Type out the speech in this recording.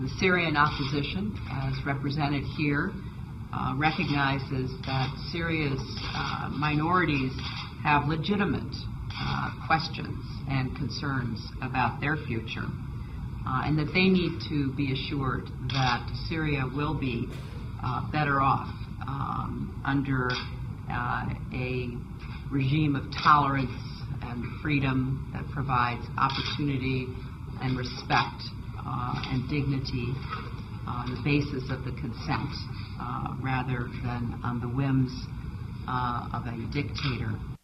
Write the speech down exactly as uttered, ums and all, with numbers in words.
The Syrian opposition, as represented here, uh, recognizes that Syria's uh, minorities have legitimate uh, questions and concerns about their future, uh, and that they need to be assured that Syria will be uh, better off um, under uh, a regime of tolerance and freedom that provides opportunity and respect uh, and dignity on the basis of the consent uh, rather than on the whims uh, of a dictator